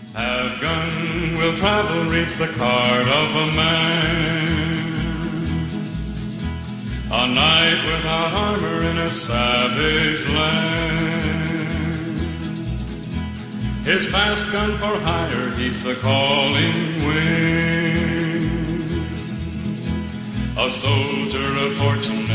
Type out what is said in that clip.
Have gun, will travel, reach the card of a man. A knight without armor in a savage land. His fast gun for hire heeds the calling wind. A soldier of fortune